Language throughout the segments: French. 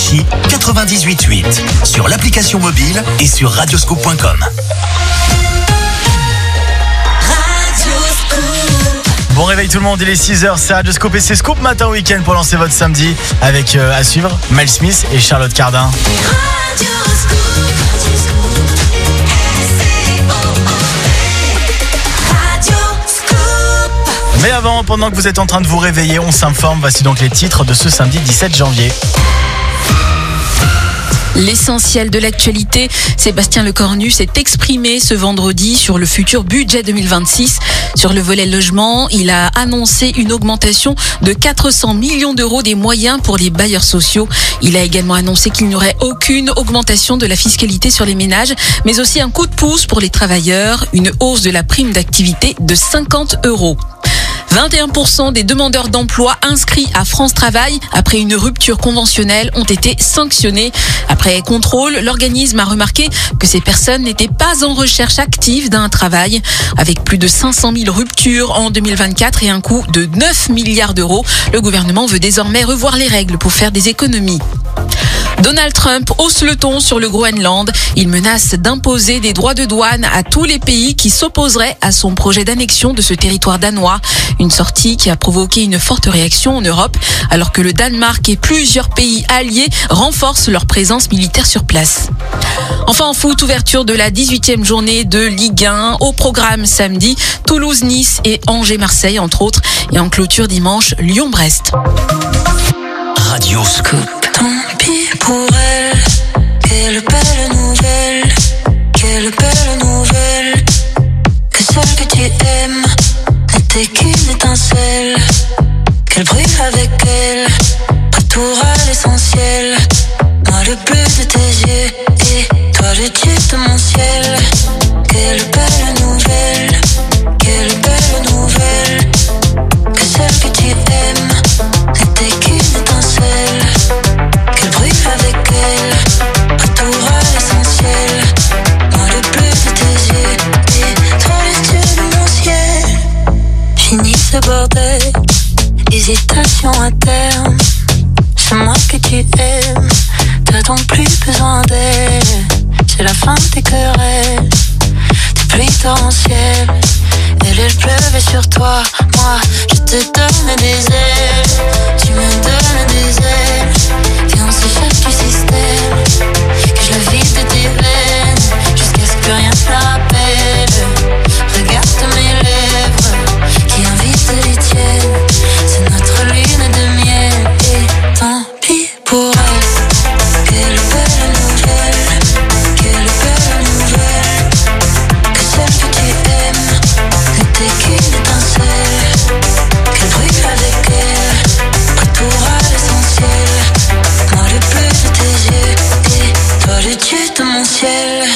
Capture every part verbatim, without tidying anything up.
Clichy quatre-vingt-dix-huit huit. Sur l'application mobile et sur radioscoop point com. Bon réveil tout le monde, il est six heures, c'est Radioscoop et c'est Scoop Matin Week-end pour lancer votre samedi avec euh, à suivre Miles Smith et Charlotte Cardin. Mais avant, pendant que vous êtes en train de vous réveiller, on s'informe, voici donc les titres de ce samedi dix-sept janvier. L'essentiel de l'actualité, Sébastien Lecornu s'est exprimé ce vendredi sur le futur budget deux mille vingt-six. Sur le volet logement, il a annoncé une augmentation de quatre cents millions d'euros des moyens pour les bailleurs sociaux. Il a également annoncé qu'il n'y aurait aucune augmentation de la fiscalité sur les ménages, mais aussi un coup de pouce pour les travailleurs, une hausse de la prime d'activité de cinquante euros. vingt et un pour cent des demandeurs d'emploi inscrits à France Travail après une rupture conventionnelle ont été sanctionnés. Après contrôle, l'organisme a remarqué que ces personnes n'étaient pas en recherche active d'un travail. Avec plus de cinq cent mille ruptures en deux mille vingt-quatre et un coût de neuf milliards d'euros, le gouvernement veut désormais revoir les règles pour faire des économies. Donald Trump hausse le ton sur le Groenland. Il menace d'imposer des droits de douane à tous les pays qui s'opposeraient à son projet d'annexion de ce territoire danois. Une sortie qui a provoqué une forte réaction en Europe, alors que le Danemark et plusieurs pays alliés renforcent leur présence militaire sur place. Enfin en foot, ouverture de la dix-huitième journée de Ligue un. Au programme samedi, Toulouse-Nice et Angers-Marseille entre autres. Et en clôture dimanche, Lyon-Brest. Radioscoop. Tant pis pour elle, quelle belle nouvelle, quelle belle nouvelle, que celle que tu aimes n'était qu'une étincelle, qu'elle brille avec elle, retour à l'essentiel, moi le bleu de tes yeux, et toi le dieu de mon ciel, quelle belle nouvelle, quelle belle nouvelle, que celle que tu aimes n'était qu'une étincelle, qu'elle brille avec elle, retour à l'essentiel, moi le bleu de tes yeux, et toi le dieu de mon ciel. Fini ce bordel, hésitation à terme, c'est moi que tu aimes, t'as donc plus besoin d'elle, c'est la fin des querelles, des pluies torrentielles, elle elle pleuvait sur toi, moi je te donne des ailes, tu me donnes des ailes, viens on s'échappe du système, que je la vide de tes veines, jusqu'à ce que rien ne la rappelle, regarde mes lèvres, qui invitent les tiennes, c'est notre lune de miel, et tant pis pour elle, quelle belle nouvelle, quelle belle nouvelle, que celle que tu aimes n'était qu'une étincelle, qu'elle brille avec elle, retour à l'essentiel, moi le bleu de tes yeux, et toi le dieu de mon ciel.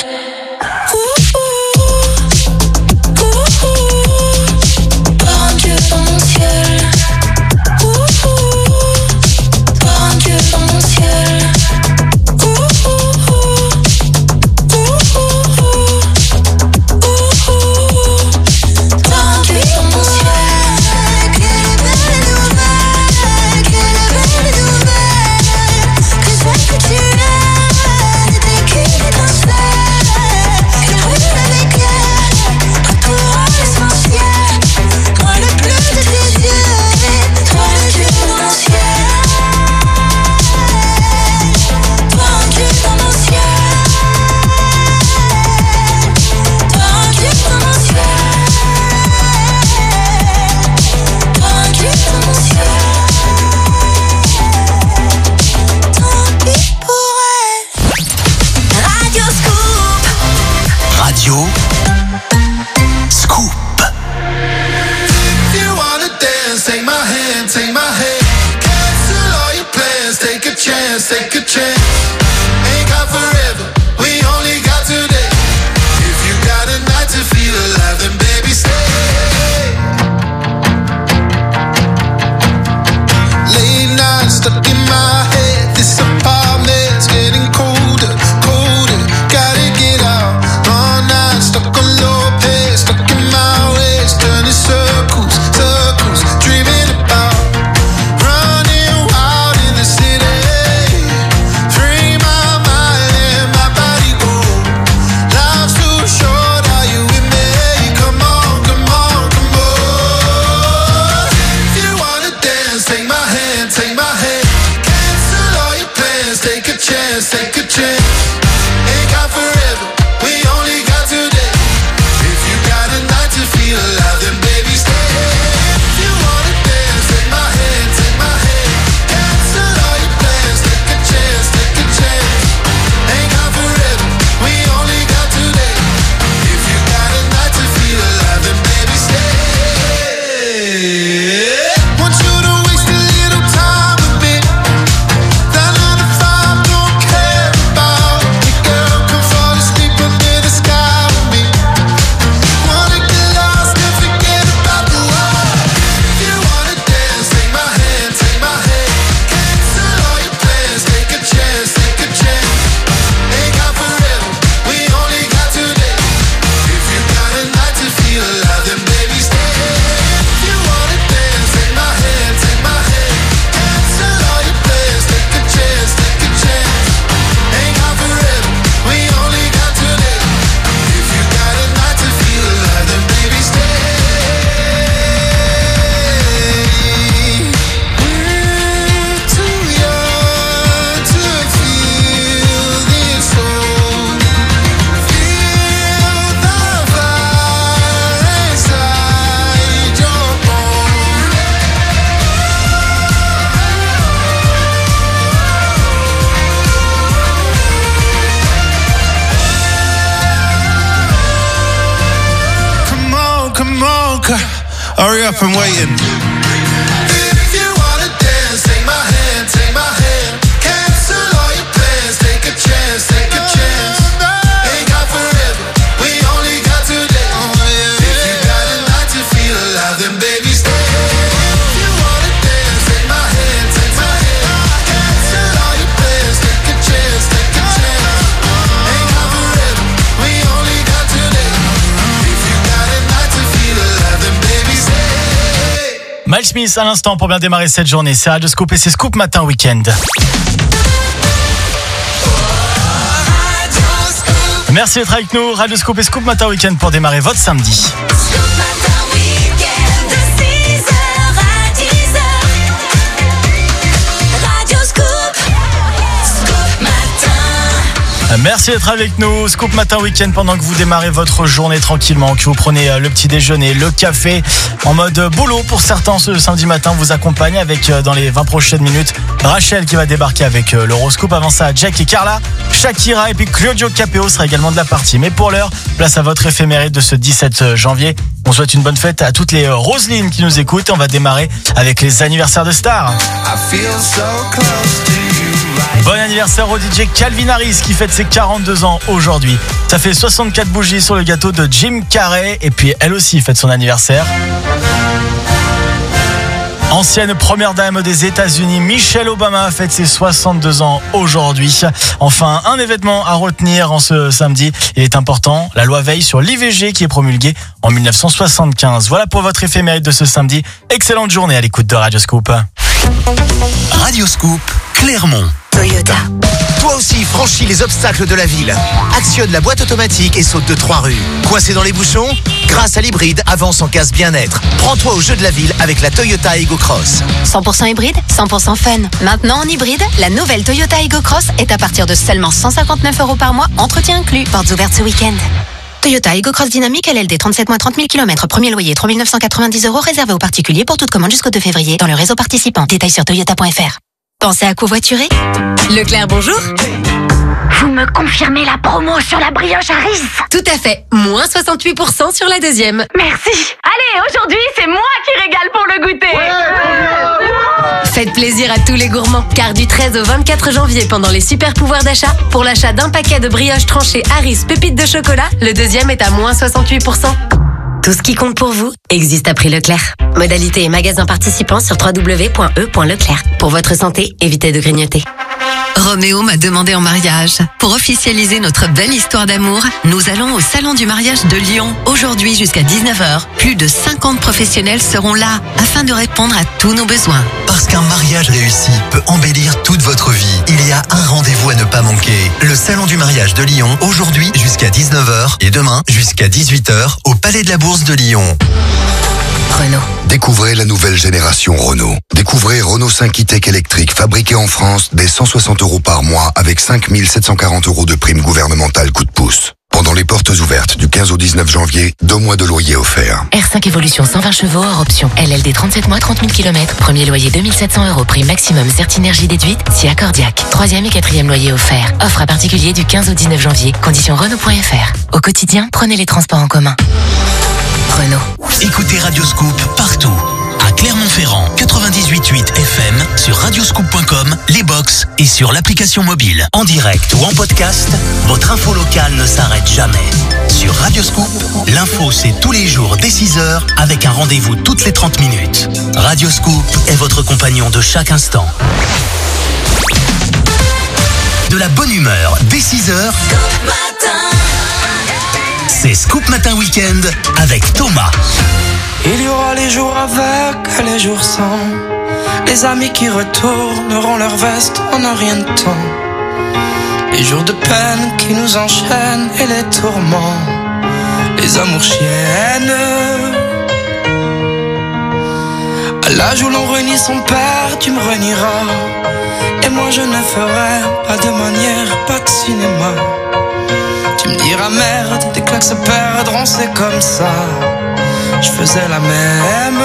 take a chance, take a chance. Ain't got forever, we only got today. If you got a night to feel alive, then baby stay. If you wanna dance, take my hand, take my hand. Cancel all your plans, take a chance, take a chance. Ain't got forever, we only got today. If you got a night to feel alive, then baby stay. Want you to waste a little time with me. That nine to five don't care about me, girl. Come fall asleep under the sky with me. Wanna get lost and forget about the world. If you wanna dance, take my hand, take my hand. Cancel all your plans, take a chance, take a chance. Ain't got forever, we only got today. If you got a night to feel alive, then baby stay. If you wanna dance, take my hand, take my hand. Cancel all your plans, take a chance, take a chance. Ain't got forever, we only got today. If you got a night to feel alive, then baby stay. We're too young to feel this old. Feel the fire inside your bones. Come on, come on, c- hurry up, I'm waiting. If you wanna dance, take my hand, take my hand. Cancel all your plans, take a chance, take a chance. Ain't got forever, we only got today. If you got a night to feel alive, then baby stay. If you wanna dance, take my hand, take my hand. Cancel all your plans, take a chance, take a chance. Ain't got forever, we only got today. If you got a night to feel alive, then baby stay. Miles Smith à l'instant pour bien démarrer cette journée. C'est Radio Scoop et c'est Scoop Matin Week-end. Merci d'être avec nous. Radio Scoop et Scoop Matin Week-end pour démarrer votre samedi. Scoop Matin Week-end de six heures à dix heures. Radio Scoop, Scoop Matin. Merci d'être avec nous. Scoop Matin Week-end pendant que vous démarrez votre journée tranquillement, que vous prenez euh, le petit déjeuner, le café en mode euh, boulot. Pour certains, ce samedi matin, vous accompagne avec euh, dans les vingt prochaines minutes Rachel qui va débarquer avec euh, l'horoscope. Avant ça, Jack et Carla, Shakira et puis Claudio Capéo sera également de la partie. Mais pour l'heure, place à votre éphéméride de ce dix-sept janvier. On souhaite une bonne fête à toutes les euh, Roselines qui nous écoutent. On va démarrer avec les anniversaires de stars. I feel so close to you right. Bon anniversaire au D J Calvin Harris qui fête ses quarante-deux ans aujourd'hui. Ça fait soixante-quatre bougies sur le gâteau de Jim Carrey et puis elle aussi fête son anniversaire. Ancienne première dame des États-Unis, Michelle Obama fête ses soixante-deux ans aujourd'hui. Enfin, un événement à retenir en ce samedi. Il est important, la loi Veil sur l'I V G qui est promulguée en dix-neuf cent soixante-quinze. Voilà pour votre éphéméride de ce samedi. Excellente journée à l'écoute de Radio Scoop. Radio Scoop, Clermont. Toyota. Toi aussi, franchis les obstacles de la ville. Actionne la boîte automatique et saute de trois rues. Coincé dans les bouchons? Grâce à l'hybride, avance en casse bien-être. Prends-toi au jeu de la ville avec la Toyota Ego Cross. cent pour cent hybride, cent pour cent fun. Maintenant en hybride, la nouvelle Toyota Ego Cross est à partir de seulement cent cinquante-neuf euros par mois, entretien inclus. Portes ouvertes ce week-end. Toyota Ego Cross Dynamique L L D, trente-sept mois, trente mille kilomètres, premier loyer trois mille neuf cent quatre-vingt-dix euros, réservé aux particuliers pour toute commande jusqu'au deux février dans le réseau participant. Détails sur toyota point f r. Pensez à covoiturer? Leclerc, bonjour. Vous me confirmez la promo sur la brioche Harris? Tout à fait, moins soixante-huit pour cent sur la deuxième. Merci. Allez, aujourd'hui, c'est moi qui régale pour le goûter. Faites plaisir à tous les gourmands, car du treize au vingt-quatre janvier, pendant les super pouvoirs d'achat, pour l'achat d'un paquet de brioches tranchées Harris pépites de chocolat, le deuxième est à moins soixante-huit pour cent. Tout ce qui compte pour vous existe à prix Leclerc. Modalité et magasins participants sur w w w point e point leclerc. Pour votre santé, évitez de grignoter. Roméo m'a demandé en mariage. Pour officialiser notre belle histoire d'amour, nous allons au Salon du mariage de Lyon. Aujourd'hui jusqu'à dix-neuf heures, plus de cinquante professionnels seront là afin de répondre à tous nos besoins. Parce qu'un mariage réussi peut embellir toute votre vie. Il y a un rendez-vous à ne pas manquer. Le Salon du mariage de Lyon, aujourd'hui jusqu'à dix-neuf heures et demain jusqu'à dix-huit heures au Palais de la Bourse de Lyon. Renault. Découvrez la nouvelle génération Renault. Découvrez Renault cinq e-Tech électrique fabriqué en France dès cent soixante euros par mois avec cinq mille sept cent quarante euros de prime gouvernementale coup de pouce. Pendant les portes ouvertes du quinze au dix-neuf janvier, deux mois de loyer offerts. R cinq Evolution cent vingt chevaux hors option. L L D trente-sept mois, trente mille kilomètres. Premier loyer deux mille sept cents euros. Prime maximum Certinergie déduite si accordiaque. Troisième et quatrième loyer offert. Offre à particulier du quinze au dix-neuf janvier. Conditions Renault point F R. Au quotidien, prenez les transports en commun. Renault. Écoutez Radioscoop partout. À Clermont-Ferrand, quatre-vingt-dix-huit virgule huit F M, sur radioscoop point com, les box et sur l'application mobile. En direct ou en podcast, votre info locale ne s'arrête jamais. Sur Radioscoop, l'info c'est tous les jours dès six heures avec un rendez-vous toutes les trente minutes. Radioscoop est votre compagnon de chaque instant. De la bonne humeur dès six heures. C'est Scoop Matin Week-end avec Thomas. Il y aura les jours avec, les jours sans. Les amis qui retourneront leur veste en un rien de temps. Les jours de peine qui nous enchaînent et les tourments. Les amours chiennes. À l'âge où l'on renie son père, tu me renieras. Et moi je ne ferai pas de manière, pas de cinéma. Tu me diras merde, tes claques se perdront, c'est comme ça. Je faisais la même.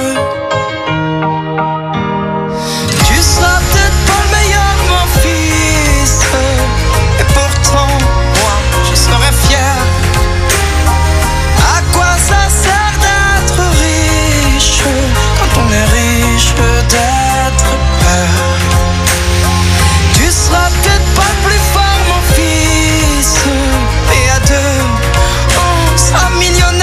Tu seras peut-être pas le meilleur, mon fils. Et pourtant, moi, je serais fier. À quoi ça sert d'être riche quand on est riche d'être père? Tu seras peut-être pas le plus fort, mon fils. Et à deux, on sera millionnaire.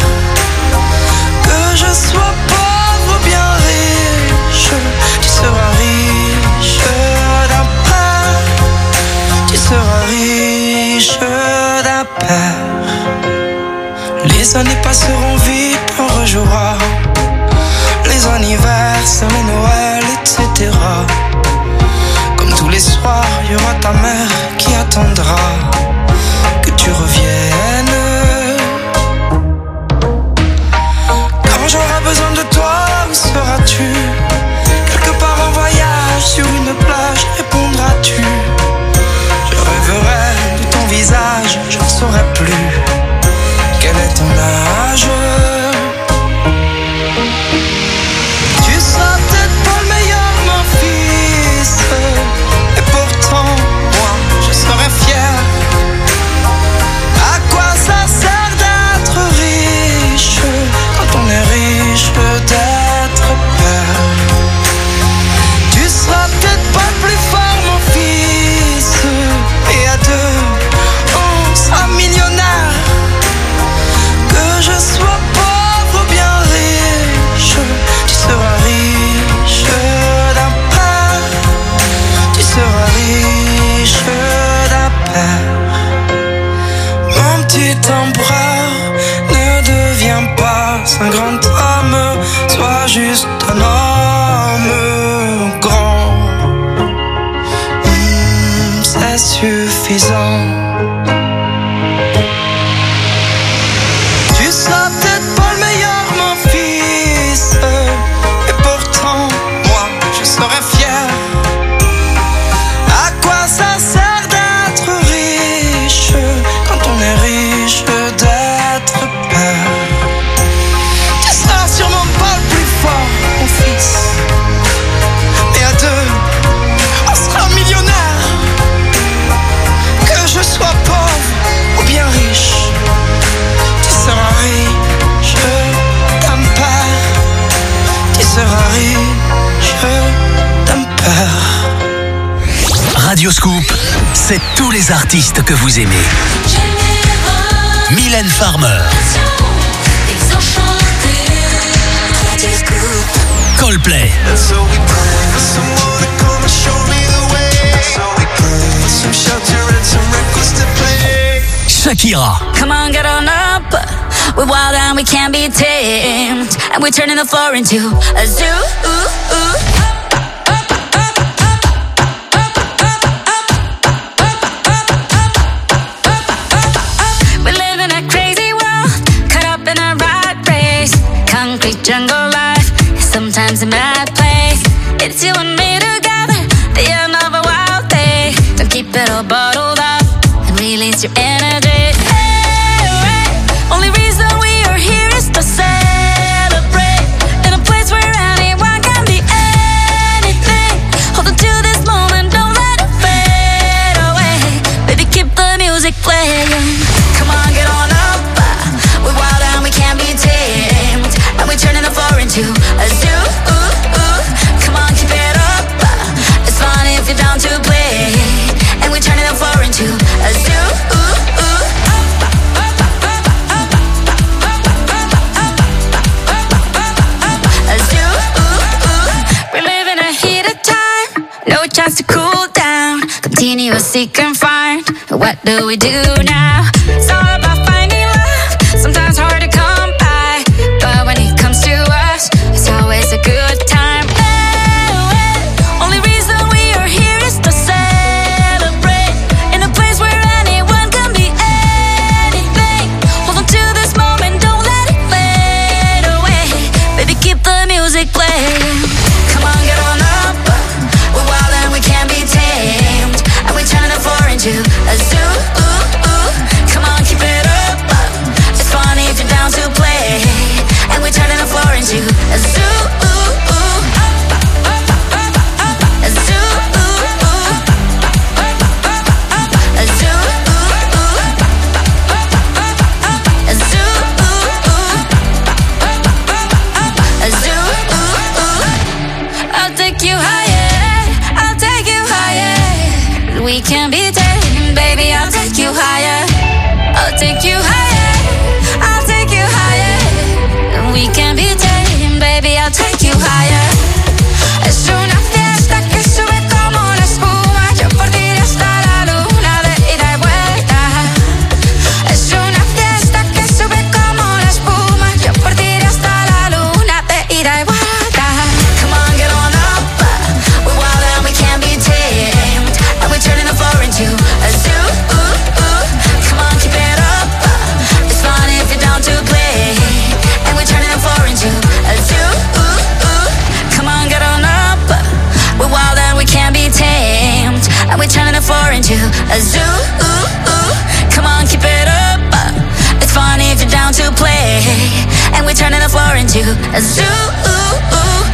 Que je sois pauvre ou bien riche, tu seras riche d'un père. Tu seras riche d'un père. Les années passeront vite, on rejouera les anniversaires, les Noëls, et cetera. Comme tous les soirs, il y aura ta mère qui attendra que tu reviennes. Quand j'aurai besoin de toi, où seras-tu? Quelque part en voyage, sur une plage, répondras-tu? Je rêverai de ton visage, je ne saurai plus quel est ton âge. Tu seras peut-être pas le meilleur, mon fils. Et pourtant, moi, je serai fier. À quoi ça sert d'être riche quand on est riche d'être père? Tu seras peut-être pas le plus fort, mon fils. Et à deux, on sera millionnaire. Que je sois pauvre ou bien riche, tu seras riche d'un père. Tu seras riche d'un père. Mon petit empereur, ne deviens pas un grand homme, sois juste un homme grand. Mmh, c'est suffisant. Tu seras peut-être pas le meilleur, mon fils. Et pourtant, moi, je serai fier. À quoi ça sert d'être riche quand on est riche d'être père? Tu seras sûrement pas le plus fort, mon fils. Mais à deux, on sera millionnaire. Que je sois pauvre ou bien riche, tu seras riche d'un père. Tu seras riche d'un père. Radioscoop, c'est tous les artistes que vous aimez. Mylène Farmer, Coldplay, Shakira, Come on, get on up. We're wild and we can't be tamed. And we're turning the floor into a zoo. Ooh, ooh. We live in a crazy world, caught up in a rat race. Concrete jungle. we need, we'll seek and find. What do we do now? It's all about finding love. Sometimes hard to come by, but when it comes to us, it's always a good time. Hey, hey. Only reason we are here is to celebrate in a place where anyone can be anything. Hold on to this moment, don't let it fade away. Baby, keep the music playing. Come on, get on up. We're wild and we can't be tamed, and we turn the floor into a zoo. Ooh, ooh. Come on, keep it up. It's funny if you're down to play, and we're turning the floor into a zoo. Ooh, ooh. A zoo. Ooh, ooh. A zoo. Ooh, ooh. A zoo. Ooh, ooh. A zoo. Ooh, ooh. I'll take you higher. I'll take you higher. We can be tamed, baby. I'll take you higher. I'll take you higher. I'll take you higher. We can be tamed, baby. I'll take you higher. Es una fiesta que sube como la espuma. Yo por ti iré hasta la luna de ida y vuelta. Es una fiesta que sube como la espuma. Yo por ti iré hasta la luna de ida y vuelta. Come on, get on up. We're wild and we can't be tamed, and we're turning the floor into a zoo. Ooh, ooh. Come on, keep it up. It's fun if you're down to play, and we're turning the floor into a zoo. Ooh, ooh. Come on, get on up. We're wild and we can't be tamed, and we're turning the floor into a zoo. Ooh, ooh. Come on, keep it up. It's fun if you're down to play, and we're turning the floor into a zoo. Ooh, ooh.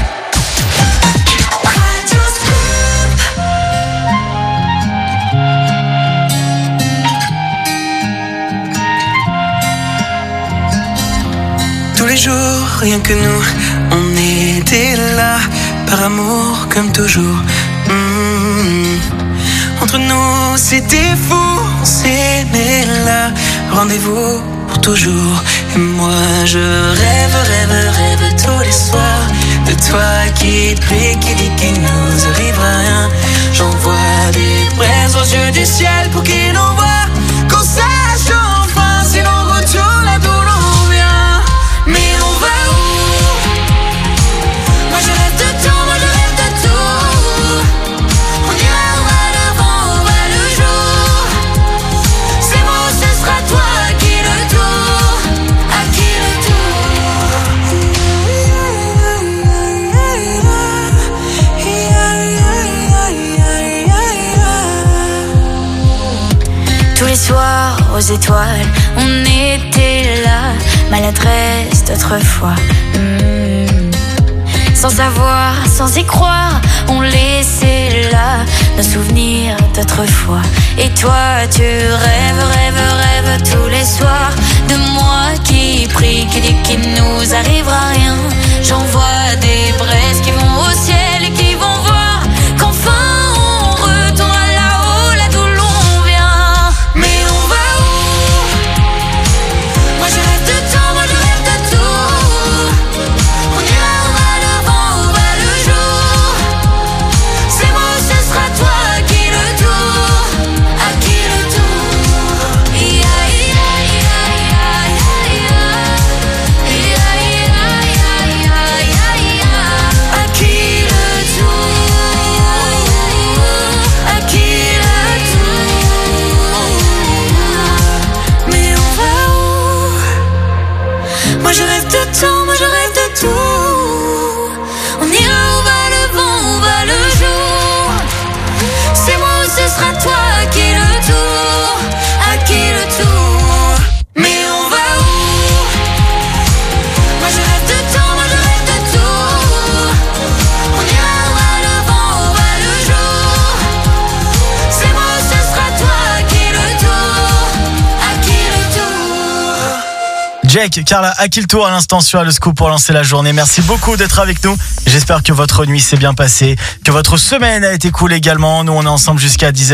Tous les jours, rien que nous, on était là, par amour comme toujours. Mmh. Entre nous, c'était fou, on s'aimait là, rendez-vous pour toujours. Et moi, je rêve, rêve, rêve tous les soirs de toi qui prie, qui dit qu'il nous arrivera rien. J'envoie des braises aux yeux du ciel pour qu'il envoie, qu'on sache enfin si l'on retourne là d'où l'on vient. Mais on va où? Moi je rêve de tout, moi je rêve de tout. On ira où à l'avant, où va le jour. C'est moi ou ce sera toi, à qui le tour? À qui le tour? Tous les soirs aux étoiles, on était là, maladresse d'autrefois. Mmh. Sans savoir, sans y croire, on laissait là nos souvenirs d'autrefois. Et toi, tu rêves, rêves, rêves tous les soirs de moi qui prie, qui dit qu'il nous arrivera rien. J'envoie des braises qui vont au ciel et qui vont voir qu'enfin on retourne là-haut, là d'où l'on vient. Mais on va où? Moi je rêve de temps, moi je rêve de tout. On ira où va le vent, où va le jour. C'est moi ou ce sera toi, à qui le tour? À qui le tour? Ia, ia, ia, ia, ia, ia. Ia, ia, ia, ia, ia, ia. À qui le tour? À qui le tour? Mais on va où? Moi je rêve de temps, moi je rêve de tout. On ira où va le vent, où va le jour. C'est moi ou ce sera toi, à qui le tour? À qui le tour? Mais on va où? Moi je rêve de temps, moi je rêve de tout. On ira où va le vent, où va le jour. C'est moi ou ce sera toi, à qui le tour? À qui le tour? Jake, Carla, à qui le tour à l'instant sur le scoop pour lancer la journée. Merci beaucoup d'être avec nous. J'espère que votre nuit s'est bien passée, que votre semaine a été cool également. Nous, on est ensemble jusqu'à dix heures.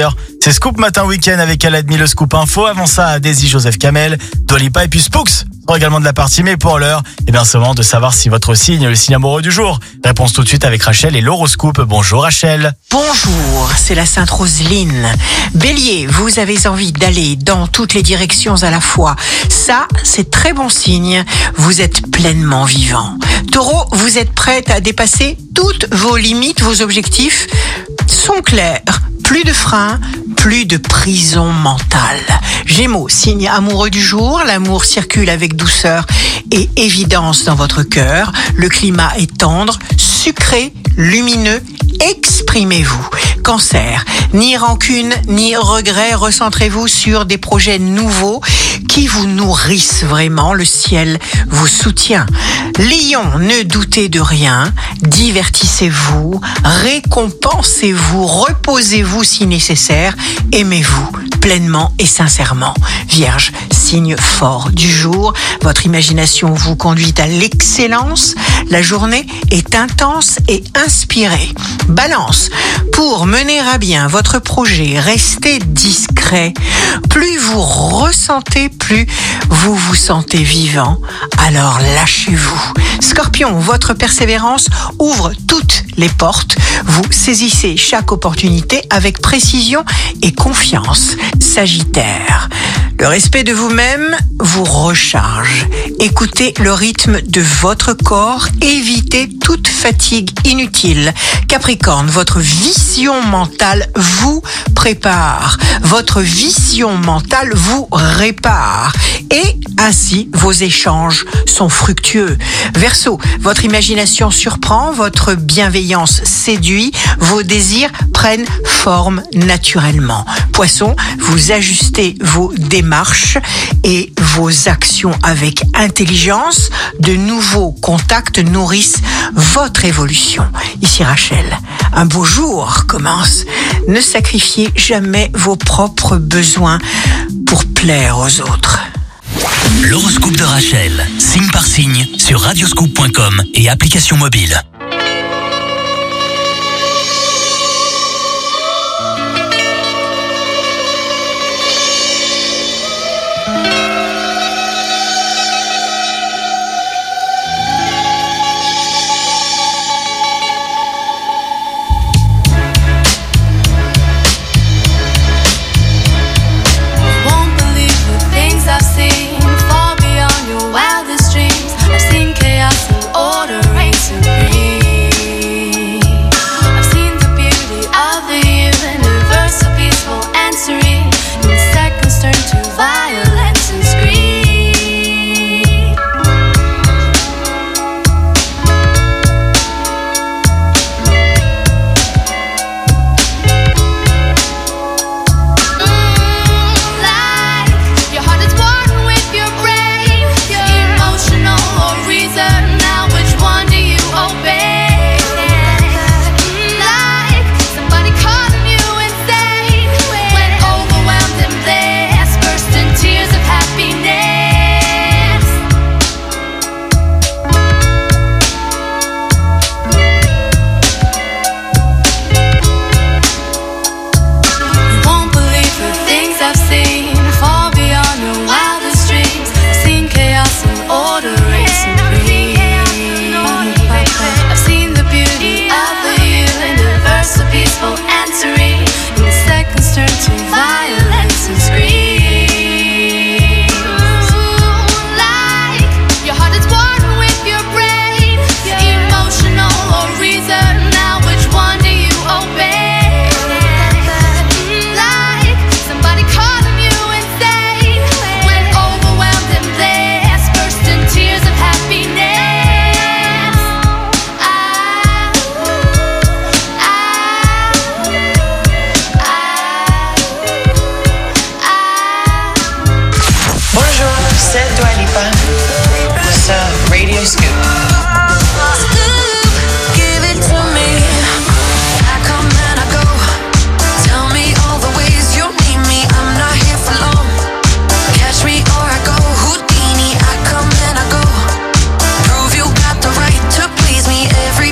C'est Scoop Matin Week-end avec Aladmi, le Scoop Info. Avant ça, Daisy, Joseph Kamel, Dua Lipa et puis Spooks sont également de la partie. Mais pour l'heure, eh bien, c'est le moment de savoir si votre signe est le signe amoureux du jour. Réponse tout de suite avec Rachel et l'horoscope. Bonjour Rachel. Bonjour, c'est la Sainte Roseline. Bélier, vous avez envie d'aller dans toutes les directions à la fois. Ça, c'est très bon signe. Vous êtes pleinement vivant. Taureau, vous êtes prête à dépasser toutes vos limites, vos objectifs sont clairs. Plus de freins, plus de prison mentale. Gémeaux, signe amoureux du jour, l'amour circule avec douceur et évidence dans votre cœur. Le climat est tendre, sucré, lumineux. Exprimez-vous. Cancer, ni rancune, ni regret, recentrez-vous sur des projets nouveaux qui vous nourrissent vraiment. Le ciel vous soutient. Lion, ne doutez de rien, divertissez-vous, récompensez-vous, reposez-vous si nécessaire, aimez-vous pleinement et sincèrement. Vierge, signe fort du jour, votre imagination vous conduit à l'excellence, la journée est intense et inspirée. Balance, pour mener à bien votre projet, restez discret. Plus vous ressentez, plus vous vous sentez vivant, alors lâchez-vous. Scorpion, votre persévérance ouvre toutes les portes. Vous saisissez chaque opportunité avec précision et confiance. Sagittaire, le respect de vous-même vous recharge. Écoutez le rythme de votre corps, évitez toute fatigue inutile. Capricorne, votre vision mentale vous prépare. Votre vision mentale vous répare. Et ainsi, vos échanges sont fructueux. Verseau, votre imagination surprend, votre bienveillance séduit, vos désirs prennent forme naturellement. Poisson, vous ajustez vos démarches et vos actions avec intelligence. De nouveaux contacts nourrissent votre évolution. Ici Rachel, un beau jour commence. Ne sacrifiez jamais vos propres besoins pour plaire aux autres. L'horoscope de Rachel, signe par signe, sur radioscoop point com et application mobile.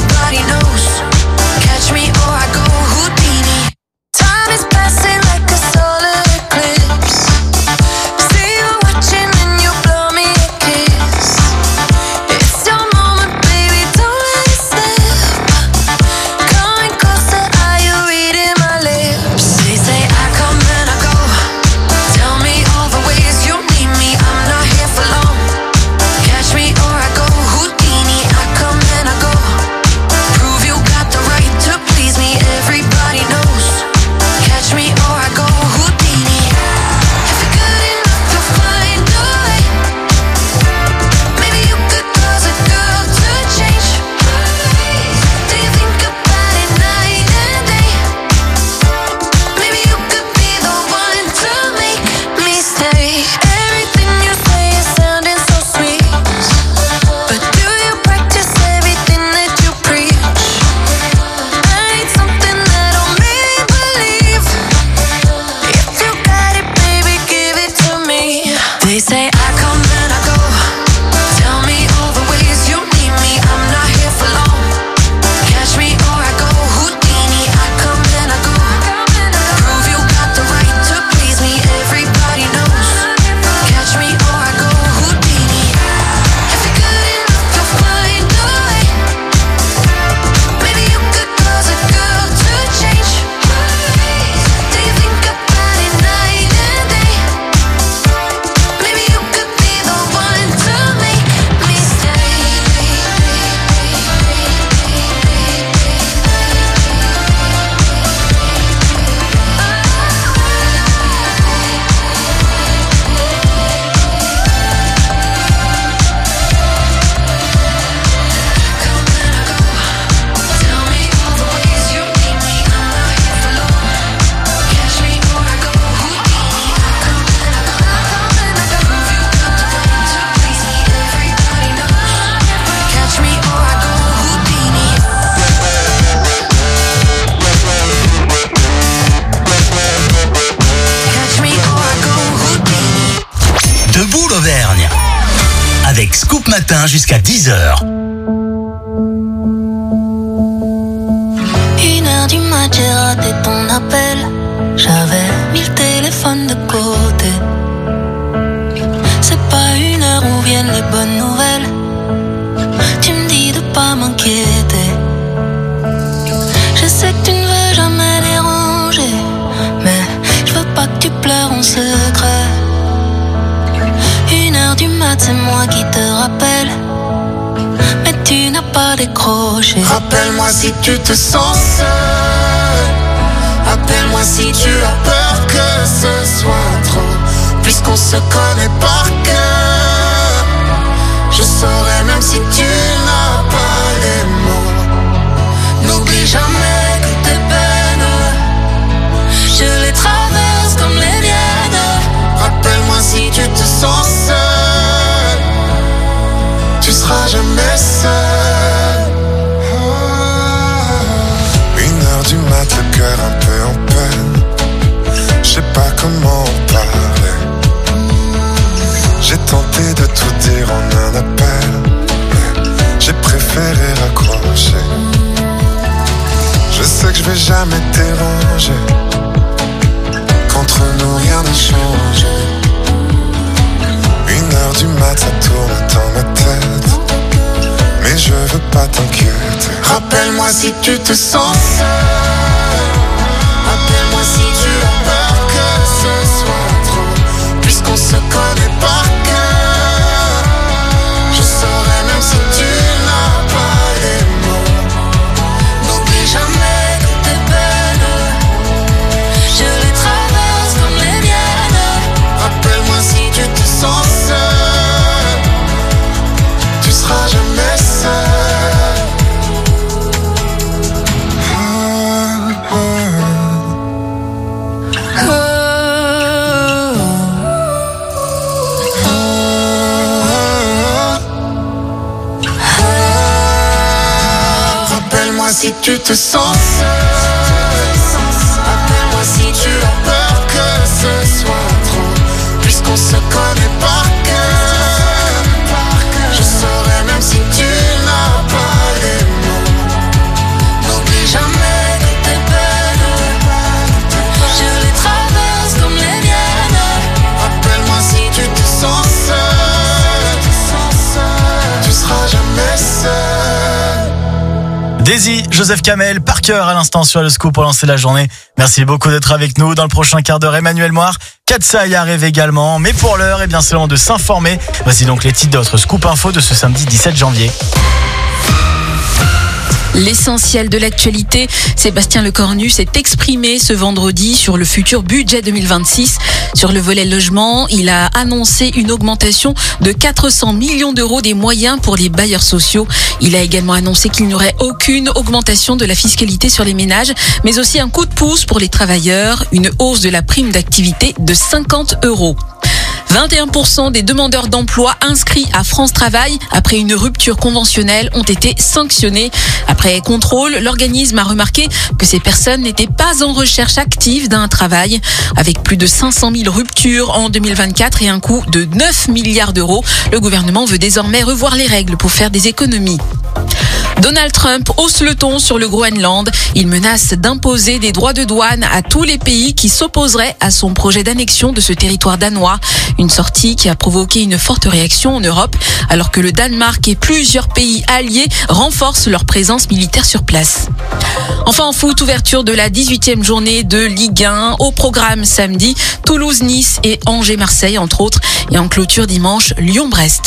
Time is passing like a avec Scoop Matin jusqu'à dix heures. Une heure du mat, j'ai raté ton appel. J'avais mis le téléphone de côté. C'est pas une heure où viennent les bonnes nouvelles. Tu me dis de pas m'inquiéter. Je sais que tu ne veux jamais déranger, mais je veux pas que tu pleures en secret. Une heure du mat, c'est moi qui te rappelle, mais tu n'as pas décroché. Rappelle-moi si tu te sens seul. Appelle-moi si tu as peur que ce soit trop. Puisqu'on se connaît par cœur, je saurais même si tu n'as pas les mots. N'oublie jamais que tes peines, je les traverse comme les miennes. Rappelle-moi si tu te sens seul, tu seras jamais seul. Une heure du mat, le cœur un peu en peine. Je sais pas comment en parler. J'ai tenté de tout dire en un appel, mais j'ai préféré raccrocher. Je sais que je vais jamais te déranger. Qu'entre nous rien ne change. Une heure du mat, ça tourne dans ma tête, mais je veux pas t'inquiéter. Rappelle-moi si tu te sens seul. Appelle-moi si tu as peur que ce soit trop. Puisqu'on se connaît par cœur, je saurais même si tu n'as pas les mots. N'oublie jamais que tes peines, je les traverse comme les miennes. Rappelle-moi si tu te sens seul, tu seras jamais seul. Si tu te sens seul, appelle-moi si tu as peur que ce soit trop. Puisqu'on se connaît par cœur, je saurais même si tu n'as pas les mots. N'oublie jamais que tes peines, je les traverse comme les miennes. Rappelle-moi si tu te sens seul, tu seras jamais seul. Daisy, Joseph Kamel, Parker à l'instant sur le Scoop pour lancer la journée. Merci beaucoup d'être avec nous. Dans le prochain quart d'heure, Emmanuel Moir, Katsa y arrive également. Mais pour l'heure, eh bien, c'est le moment de s'informer. Voici donc les titres de votre Scoop Info de ce samedi dix-sept janvier. L'essentiel de l'actualité, Sébastien Lecornu s'est exprimé ce vendredi sur le futur budget deux mille vingt-six. Sur le volet logement, il a annoncé une augmentation de quatre cents millions d'euros des moyens pour les bailleurs sociaux. Il a également annoncé qu'il n'y aurait aucune augmentation de la fiscalité sur les ménages, mais aussi un coup de pouce pour les travailleurs, une hausse de la prime d'activité de cinquante euros. vingt et un pour cent des demandeurs d'emploi inscrits à France Travail après une rupture conventionnelle ont été sanctionnés. Après contrôle, l'organisme a remarqué que ces personnes n'étaient pas en recherche active d'un travail. Avec plus de cinq cent mille ruptures en deux mille vingt-quatre et un coût de neuf milliards d'euros, le gouvernement veut désormais revoir les règles pour faire des économies. Donald Trump hausse le ton sur le Groenland. Il menace d'imposer des droits de douane à tous les pays qui s'opposeraient à son projet d'annexion de ce territoire danois. Une sortie qui a provoqué une forte réaction en Europe, alors que le Danemark et plusieurs pays alliés renforcent leur présence militaire sur place. Enfin en foot, ouverture de la dix-huitième journée de Ligue un. Au programme samedi, Toulouse-Nice et Angers-Marseille entre autres. Et en clôture dimanche, Lyon-Brest.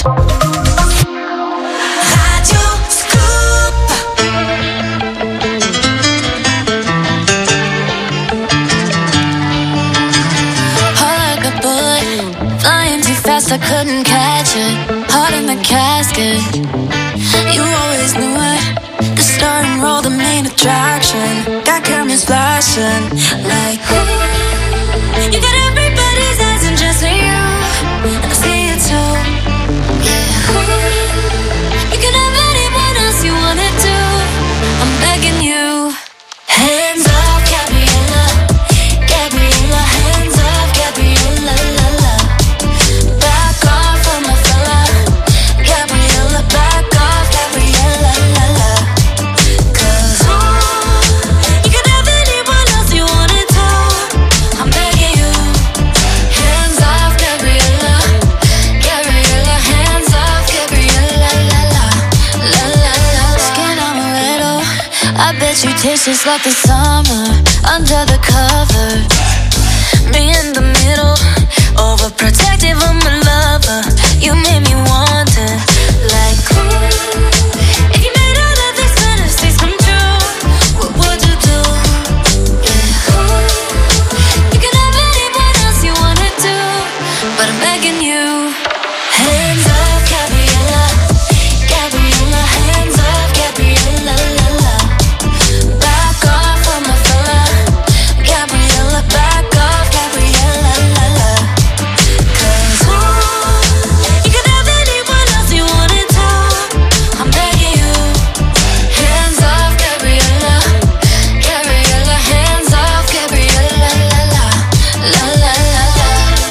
I couldn't catch it, heart in the casket. You always knew it, the star and roll, the main attraction. Got cameras flashing, like ooh. You got everybody's eyes and just for you, and I see it too. Yeah, ooh. You can have anyone else you wanna do. I'm begging you, hands off, Gabriella, Gabriella, hands off, Gabriella, la la. Tastes like the summer under the covers. Me in the middle, overprotective of my lover. You made me wonder, like, ooh, if you made all of these fantasies come true, what would you do? Yeah, ooh, you could have anyone else you wanted to, but I'm begging you. Hands off, Gabriella, Gabriella, hands off, Gabriella, la la. Back off of my fella, Gabriella, back off, Gabriella, la la. Cause ooh, you could have anyone else you wanted to, I'm begging you. Hands off, Gabriella, Gabriella, hands off, Gabriella, la la, la la la la.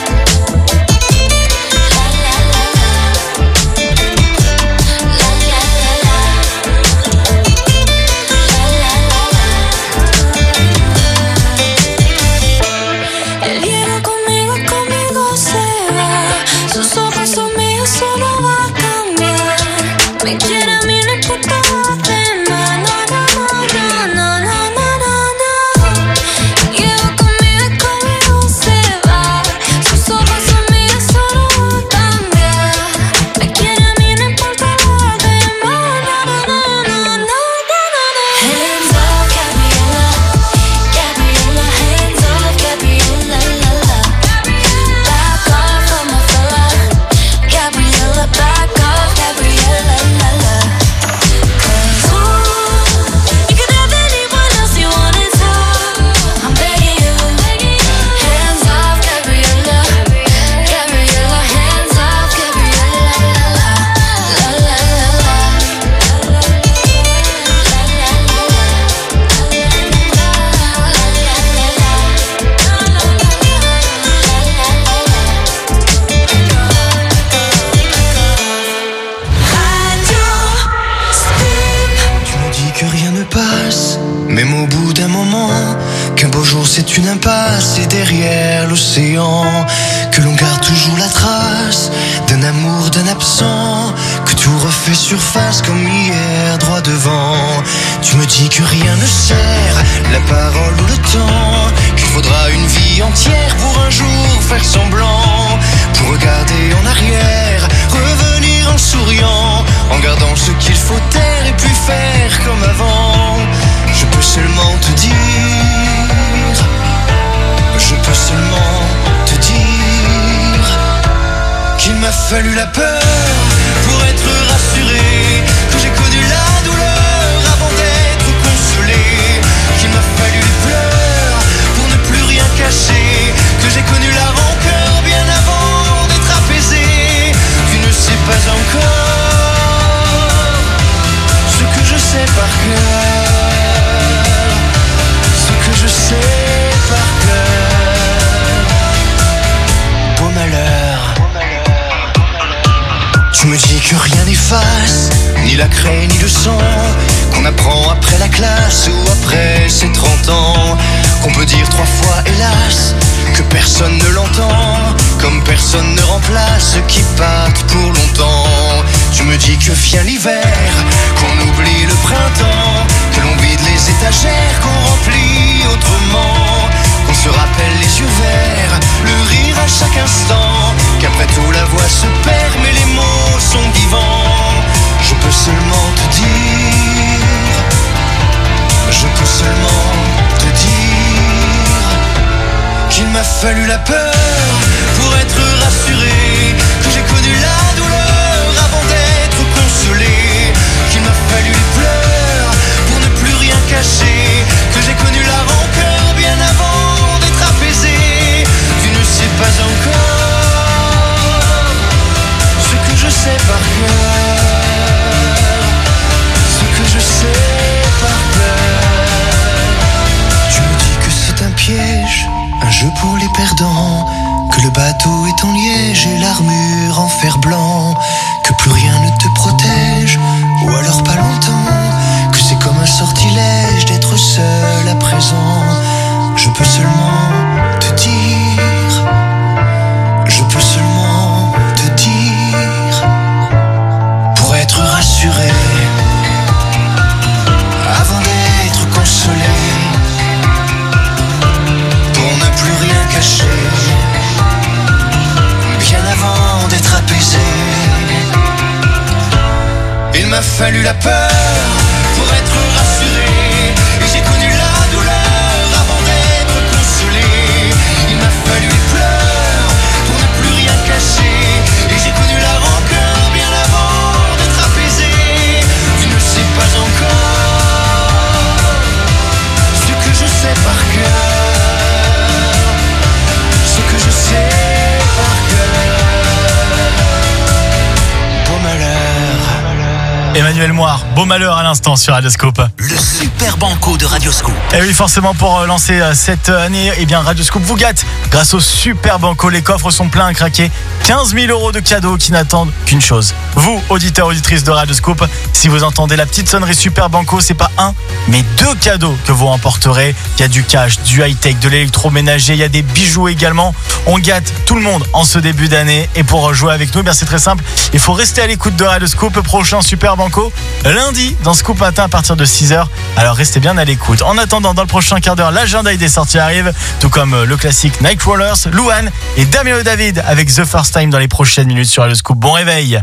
Él viene conmigo, conmigo se va. Sus ojos son míos, eso no va a cambiar. Me quiere a mí, no importa lo demás. No, no, no, no, no, no, no, no. Lleva conmigo, conmigo se va. Sus ojos son míos, eso no va a cambiar. Me quiere a mí, no importa lo demás. No, no, no, no, no, no, no. Hands off, Gabriella, Gabriella, hands off, Gabriella, la la. Back off of my fella, Gabriella, back off, Gabriella, la la. Cause ooh, you could have anyone else you wanted to, I'm begging you. Hands off, Gabriella, Gabriella, hands off, Gabriella, la la, la la la la. Tu me dis que rien ne passe, même au bout d'un moment, qu'un beau jour c'est une impasse et derrière l'océan, que l'on garde toujours la trace d'un amour, d'un absent, que tout refait surface comme hier droit devant. Tu me dis que rien ne sert, la parole ou le temps, qu'il faudra une vie entière pour un jour faire semblant, pour regarder en arrière, revenir en souriant, en gardant ce qu'il faut taire et puis faire comme avant. Je peux seulement te dire, je peux seulement te dire qu'il m'a fallu la peur pour être rassuré, que j'ai connu la douleur avant d'être consolé, qu'il m'a fallu les pleurs pour ne plus rien cacher, que j'ai connu la rancœur bien avant d'être apaisé. Tu ne sais pas encore ce que je sais par cœur, ce que je sais par cœur. Beau malheur. Tu me dis que rien n'efface, ni la craie ni le sang, qu'on apprend après la classe ou après ses trente ans, qu'on peut dire trois fois hélas, que personne ne l'entend, comme personne ne remplace ceux qui partent pour longtemps. Tu me dis que vient l'hiver, qu'on oublie le printemps, que l'on vide les étagères, qu'on remplit autrement, qu'on se rappelle les yeux verts, le rire à chaque instant, qu'après tout la voix se perd mais les mots sont vivants. Je peux seulement te dire, je peux seulement te dire qu'il m'a fallu la peur pour être rassuré, que j'ai connu la douleur avant d'être consolé, qu'il m'a fallu les pleurs pour ne plus rien cacher, que j'ai connu la rancœur bien avant d'être apaisé. Tu ne sais pas encore ce que je sais par cœur, ce que je sais par cœur. Tu me dis que c'est un piège, un jeu pour les perdants, que le bateau est en liège et l'armure en fer blanc, que plus rien ne te protège, ou alors pas longtemps, que c'est comme un sortilège d'être seul à présent. Je peux seulement te dire, je peux seulement te dire, pour être rassuré, avant d'être consolé. fallu la peur pour être rassuré. Et j'ai connu la douleur avant d'être consolé. Il m'a fallu les pleurs pour ne plus rien cacher. Et j'ai connu la rancœur bien avant d'être apaisé. Tu ne sais pas encore ce que je sais par cœur. Ce que je sais par cœur. Beau malheur. Emmanuel Moire, beau malheur à l'instant sur Radioscope. Le super banco de Radioscope. Et oui, forcément, pour lancer cette année, eh bien, Radioscope vous gâte. Grâce au super banco, les coffres sont pleins à craquer. quinze mille euros de cadeaux qui n'attendent qu'une chose. Vous, auditeurs, auditrices de Radioscope, si vous entendez la petite sonnerie super banco, c'est pas un, mais deux cadeaux que vous remporterez. Il y a du cash, du high-tech, de l'électroménager, il y a des bijoux également. On gâte tout le monde en ce début d'année. Et pour jouer avec nous, eh bien, c'est très simple. Il faut rester à l'écoute de Radioscope. Prochain super banco, lundi, dans Scoop Matin à partir de six heures. Alors restez bien à l'écoute. En attendant, dans le prochain quart d'heure, l'agenda des sorties arrive, tout comme le classique Nightcrawlers, Louane et Damien David avec The First Time dans les prochaines minutes sur Radioscope. Bon réveil.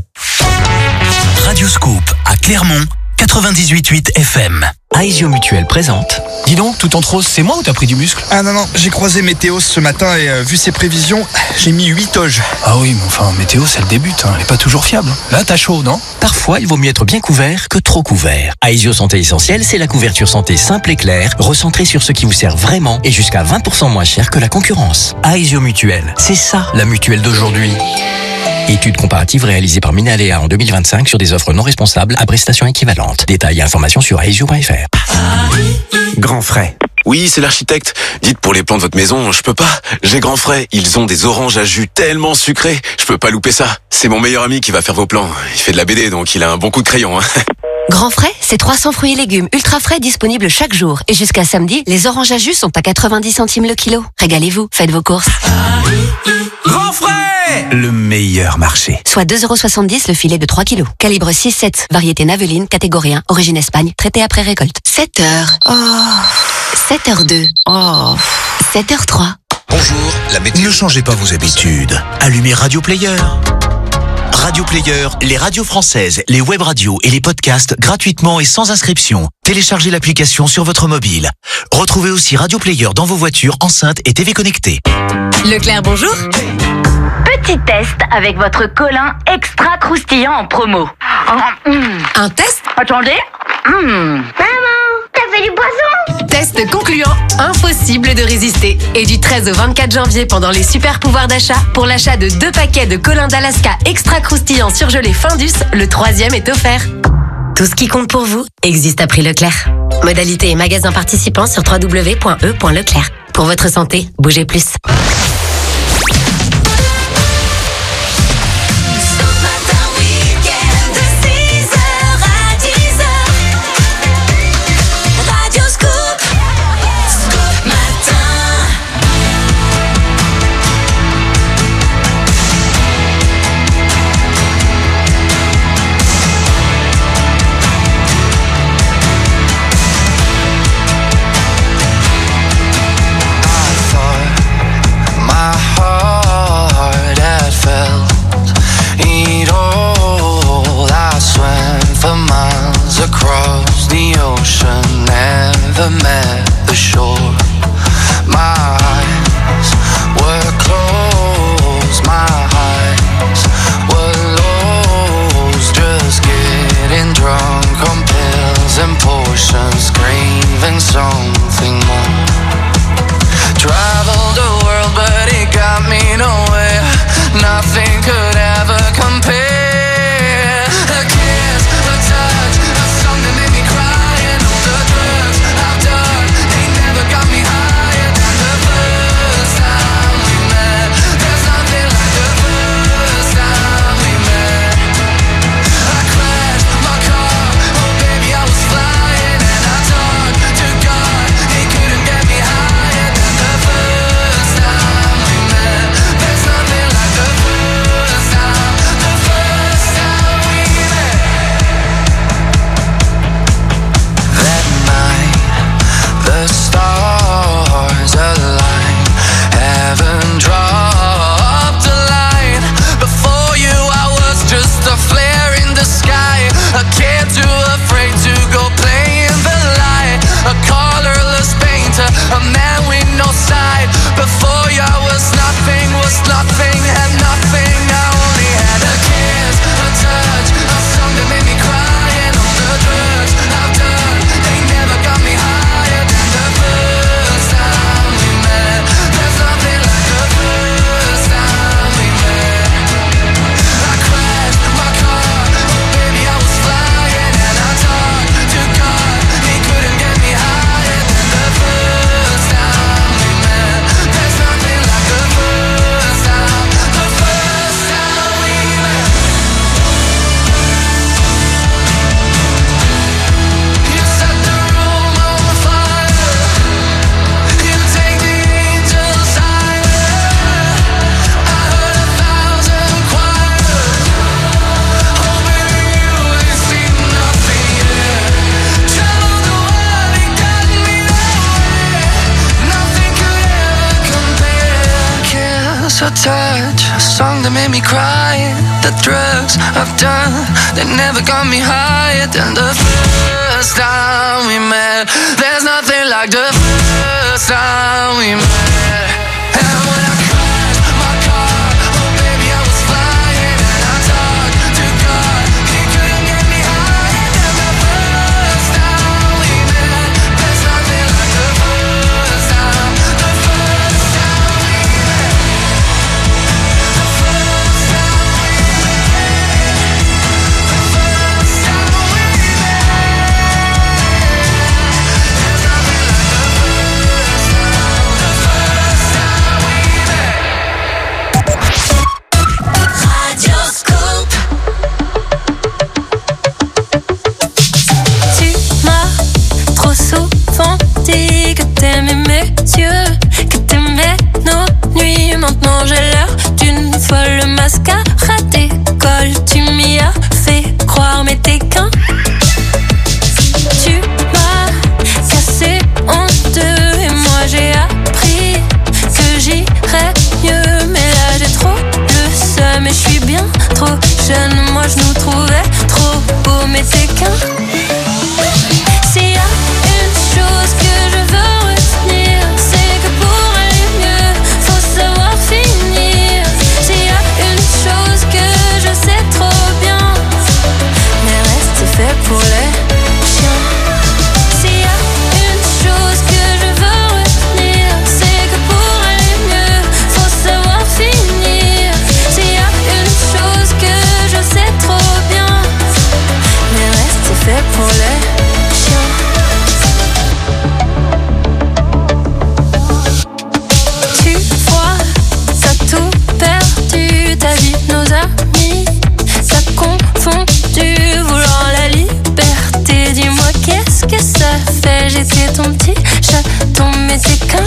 Radioscope à Clermont, quatre-vingt-dix-huit virgule huit F M. Aesio Mutuel présente. Dis donc, tout en rose, c'est moi ou t'as pris du muscle? Ah non, non, j'ai croisé Météos ce matin et euh, vu ses prévisions, j'ai mis huit toges. Ah oui, mais enfin, Météos, elle débute, hein, elle est pas toujours fiable. Là, t'as chaud, non? Parfois, il vaut mieux être bien couvert que trop couvert. Aesio Santé Essentielle, c'est la couverture santé simple et claire, recentrée sur ce qui vous sert vraiment et jusqu'à vingt pour cent moins cher que la concurrence. Aesio Mutuel, c'est ça, la mutuelle d'aujourd'hui. Étude comparative réalisée par Minalea en deux mille vingt-cinq sur des offres non responsables à prestations équivalentes. Détails et informations sur aesio point f r. Grand Frais. Oui, c'est l'architecte. Dites, pour les plans de votre maison, je peux pas. J'ai Grand Frais. Ils ont des oranges à jus tellement sucrés. Je peux pas louper ça. C'est mon meilleur ami qui va faire vos plans. Il fait de la B D, donc il a un bon coup de crayon. Hein. Grand Frais, c'est trois cents fruits et légumes ultra frais disponibles chaque jour. Et jusqu'à samedi, les oranges à jus sont à quatre-vingt-dix centimes le kilo. Régalez-vous, faites vos courses. Grand Frais, le meilleur marché. Soit deux euros soixante-dix le filet de trois kilos. Calibre six sept, variété Naveline, catégorie un, origine Espagne, traité après récolte. sept heures. Oh. sept heures deux. Oh. sept heures trois. Bonjour, la météo. Ne changez pas vos habitudes. Allumez Radio Player. Radio Player, les radios françaises, les web radios et les podcasts gratuitement et sans inscription. Téléchargez l'application sur votre mobile. Retrouvez aussi Radio Player dans vos voitures, enceintes et T V connectées. Leclerc, bonjour. Petit test avec votre colin extra croustillant en promo. Oh, mm. Un test? Attendez. Mm. Maman, t'as fait du poisson? Test concluant, impossible de résister. Et du treize au vingt-quatre janvier, pendant les super pouvoirs d'achat, pour l'achat de deux paquets de colin d'Alaska extra croustillant surgelé Findus, le troisième est offert. Tout ce qui compte pour vous existe à prix Leclerc. Modalité et magasin participants sur w w w point e point leclerc. Pour votre santé, bougez plus. so touch, a song that made me cry. The drugs I've done, they never got me higher than the first time we met. There's nothing like the first time we met. And when I crashed my car, oh baby I was flying, and I talked to God, he couldn't get me higher than the first time we met. There's nothing like the first time, the first time we met. The first time we met. The first time we met. There's nothing like the first time, the first time we met. Radioscope. Tu m'as trop souvent dit que t'aimais mes yeux, que t'aimais nos nuits. Maintenant j'ai l'air d'une folle, mascara décolle. Tu m'y as fait croire, mais t'es qu'un. Tu m'as cassé en deux et moi j'ai appris que j'irais mieux. Mais là j'ai trop le seum et je suis bien trop jeune. Moi je nous trouvais trop beaux, mais t'es qu'un. S'il y a une chose que je veux retenir, c'est que pour aller mieux, faut savoir finir. S'il y a une chose que je sais trop bien, mais rester fait pour les chiens. S'il y a une chose que je veux retenir, c'est que pour aller mieux, faut savoir finir. S'il y a une chose que je sais trop bien, mais rester fait pour les chiens. Tu vois, t'as tout perdu, ta vie, nos amis, t'as confondu, vouloir la liberté. Dis-moi qu'est-ce que ça fait, j'étais ton petit chaton, mais t'es qu'un.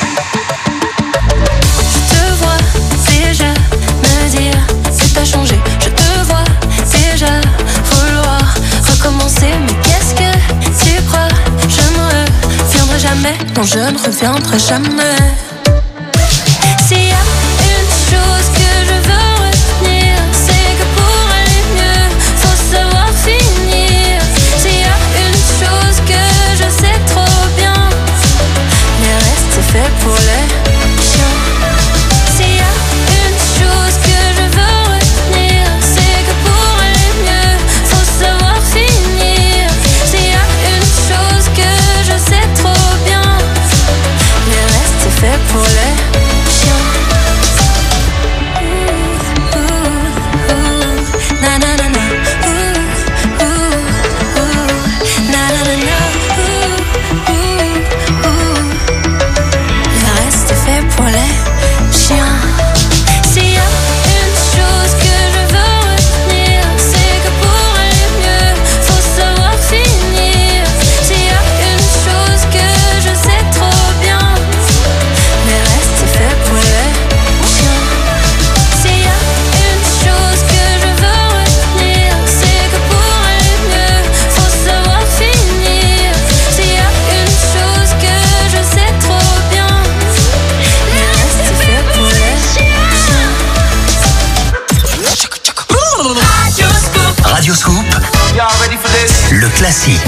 Je te vois déjà me dire que t'as changé. Je te vois déjà vouloir recommencer. Mais qu'est-ce que tu crois? Je ne reviendrai jamais. Non, je ne reviendrai jamais. S'il y a une chose que je veux retenir, c'est que pour aller mieux, faut savoir finir. S'il y a une chose que je sais trop bien, mais rester fait pour les chiens. S'il y a une chose que je veux retenir, c'est que pour aller mieux, faut savoir finir. S'il y a une chose que je sais trop bien, mais rester fait pour les chiens. Ouh, ouh, ouh, na na na na. Ouh, ouh, ouh, na na na na. Ouh, ouh, ouh. Mais rester fait pour les chiens. S'il y a une chose que je veux retenir, c'est que pour aller mieux, faut savoir finir. S'il y a une chose que je sais trop bien, mais rester fait pour les chiens. S'il y a une chose que je veux retenir, c'est que pour aller mieux, faut savoir finir. S'il y a une chose que je sais trop bien, mais rester fait pour les chiens. Radio Scoop, Y'all ready for this? le classique.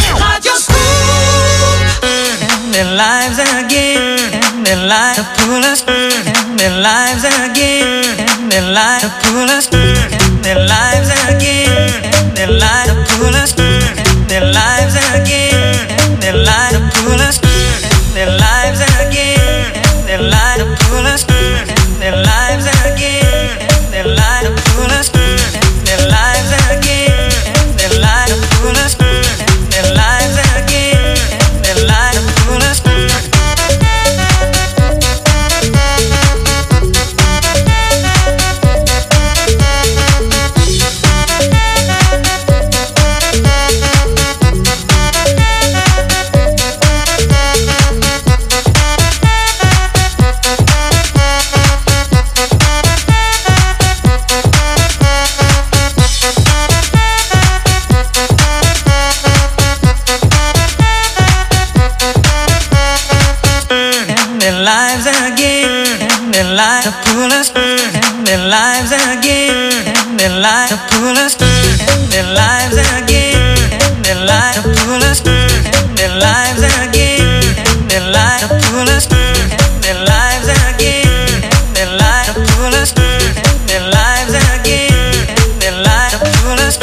Their lives again, their lives to pull us, their lives again, their lives to pull us, their lives again, their lives to pull us, their lives again, their lives to pull us, their lives again, their lives to pull us, their lives again, their lives to pull us, their lives again, their lives to pull us, their lives again, their lives to pull us. their lives again, their lives to pull us, their lives again, their lives to pull us, their lives again, their lives to pull us, their lives again, their lives to pull us, their lives again, their lives to pull us.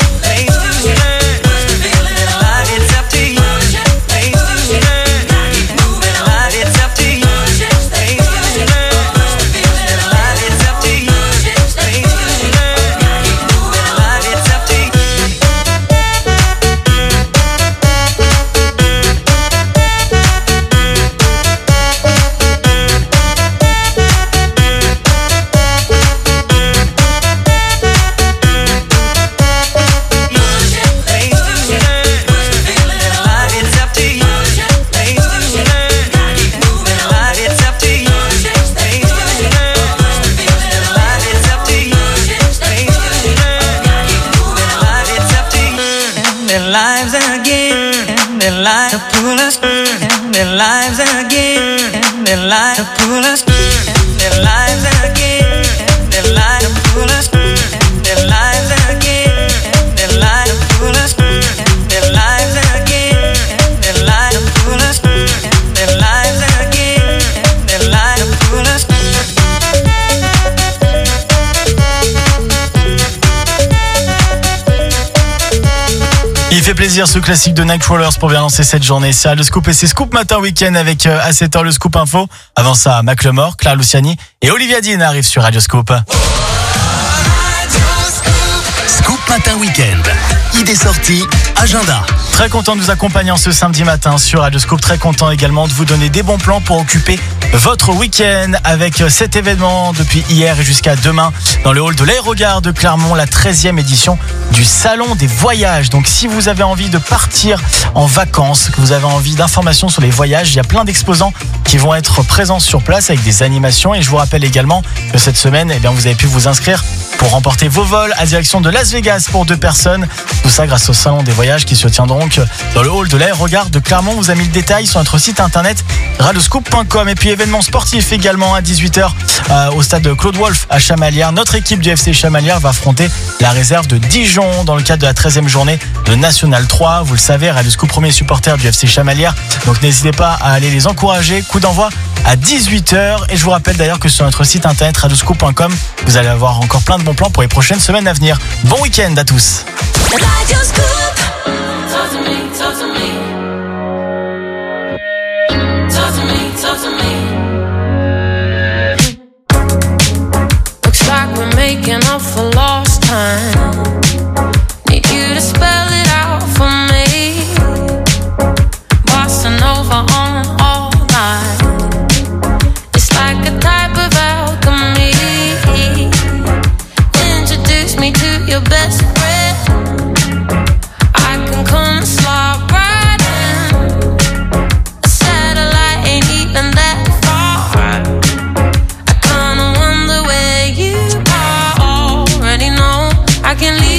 Lives again, their lives to pull us, their lives again, their lives to pull us, their lives again, their lives to pull us, their lives again, their lives to pull us, their lives again, their lives to pull us, their lives again, their lives to pull us. Il fait plaisir ce classique de Nightcrawlers pour bien lancer cette journée. C'est le Scoop et c'est Scoop Matin Week-end avec euh, à sept heures le Scoop Info. Avant ça, Macklemore, Claire Luciani et Olivia Dean arrivent sur Radio Scoop. Scoop Matin Week-end. Idées sorties, agenda. Très content de vous accompagner en ce samedi matin sur Radio Scoop. Très content également de vous donner des bons plans pour occuper votre week-end avec cet événement depuis hier et jusqu'à demain dans le hall de l'Aérogare de Clermont, la treizième édition du Salon des Voyages. Donc si vous avez envie de partir en vacances, que vous avez envie d'informations sur les voyages, il y a plein d'exposants qui vont être présents sur place avec des animations. Et je vous rappelle également que cette semaine, eh bien, vous avez pu vous inscrire pour remporter vos vols à direction de Las Vegas pour deux personnes. Tout ça grâce au Salon des Voyages qui se tient donc dans le hall de l'Aérogare de Clermont. On vous a mis le détail sur notre site internet radioscoop point com. Et puis événement sportif également à dix-huit heures euh, au stade Claude Wolff à Chamalières. Notre équipe du F C Chamalières va affronter la réserve de Dijon dans le cadre de la treizième journée de National trois. Vous le savez, Radio Scoop, premier supporter du F C Chamalières. Donc n'hésitez pas à aller les encourager. Coup d'envoi à dix-huit heures. Et je vous rappelle d'ailleurs que sur notre site internet radioscoop point com, vous allez avoir encore plein de bons plans pour les prochaines semaines à venir. Bon week-end à tous. Radio Scoop. Talk to me, talk to me. Talk to me, talk to me. Looks like we're making up for lost time. Need you to spell it out for me. Bossa Nova on all night. It's like a type of alchemy. Introduce me to your best friend. I can come and slide right in. A satellite ain't even that far. I kinda wonder where you are. Already know I can leave.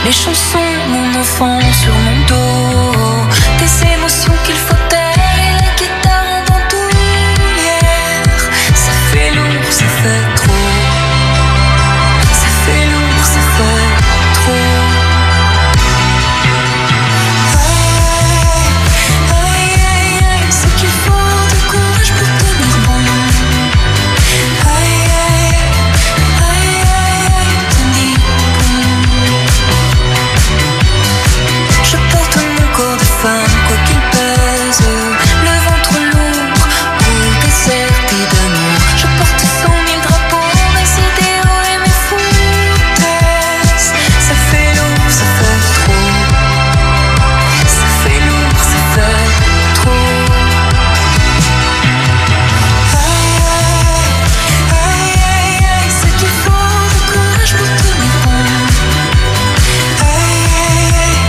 Les chansons, mon enfant sur mon dos, des émotions qu'il faut taire et la guitare en bandoulière. Ça fait lourd, ça fait trop. Ça fait lourd, ça fait trop. Quoi qu'il pèse, le ventre lourd ou déserté d'amour, je porte cent mille drapeaux, mes idéaux et mes foutaises. Ça fait lourd, ça fait trop. Ça fait lourd, ça fait trop. Aïe, aïe, aïe, aïe, c'est qu'il faut du courage pour tenir bon. Aïe, aïe, aïe.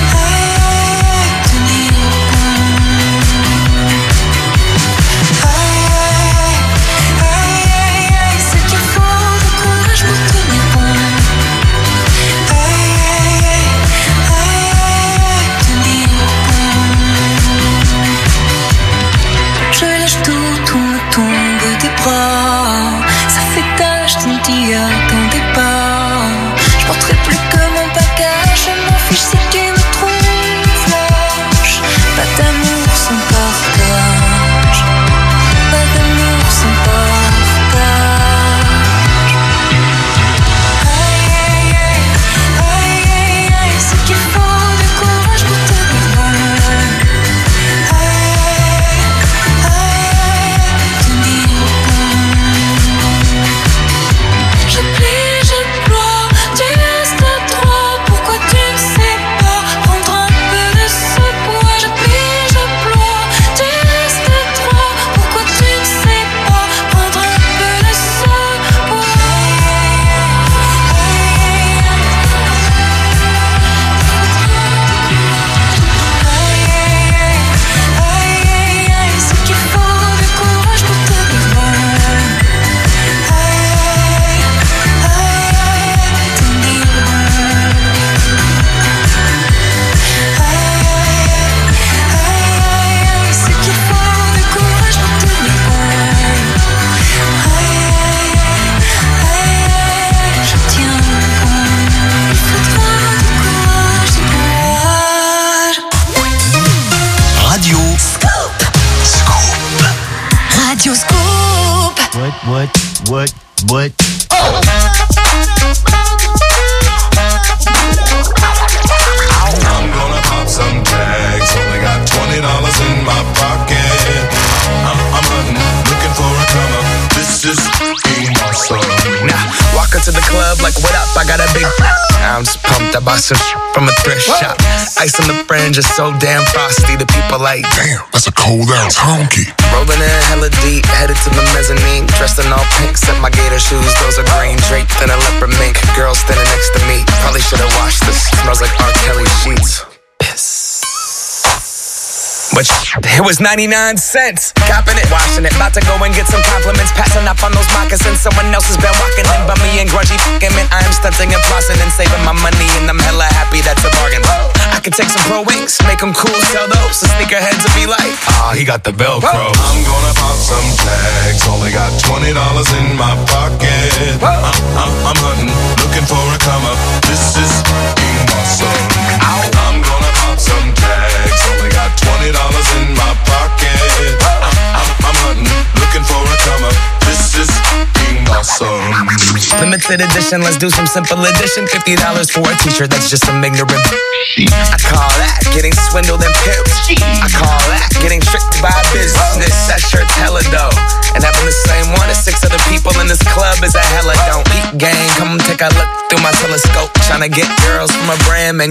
Ça fait tâche, tu ne t'y attendais pas. Je porterai plus que mon bagage, je m'en fiche si tu me trouves lâche. Pas d'amour sans partage. Pas d'amour sans partage. Aïe, aïe, aïe, aïe, aïe, aïe, c'est qu'il faut du courage pour tenir bon. Je plie, je ploie, tu restes à trois. Pourquoi tu ne sais pas prendre un peu de ce poids? Je plie, je ploie, tu restes à trois. Pourquoi tu ne sais pas prendre un peu de ce poids? Aïe, aïe, aïe, aïe, c'est qu'il faut du courage pour tenir bon. Radio Scoop. Scoop. Radio Scoop. What, what, what, what? I'm gonna pop some tags. Only got twenty dollars in my pocket. I'm, I'm hunting, looking for a come up. This is being awesome. Now, walk into the club like, what up? I got a big. I'm just pumped. I bought some from a thrift shop. Ice on the fringe is so damn frosty. The people like, damn, that's a cold ass honky. Rolling in hella deep, headed to the mezzanine. Dressed in all pink, set my gator shoes. Those are green draped in a leopard mink. Girl standing next to me. Probably should've washed this. Smells like R. Kelly sheets. Piss. But it was ninety-nine cents. Copping it, washing it. About to go and get some compliments. Passing up on those moccasins. Someone else has been walking in. But me and grungy fucking man. I am stunting and flossing and saving my money. And I'm hella happy that's a bargain. I could take some pro wings, make them cool, sell those. The sneakerheads will be like, ah, oh, he got the Velcro. I'm gonna pop some tags. Only got twenty dollars in my pocket. I'm, I'm, I'm hunting, looking for a come up. This is being awesome. I'm gonna pop some tags. Only got twenty dollars in my pocket. I'm, I'm, I'm hunting, looking for a come up. This is being awesome. Limited edition, let's do some simple addition. fifty dollars for a t-shirt, that's just some ignorant. I call that getting swindled and pimped. I call that getting tricked by business. That shirt's hella dope. And having the same one as six other people in this club is a hella don't. Peep gang, come take a look through my telescope. Tryna get girls from a brand, man.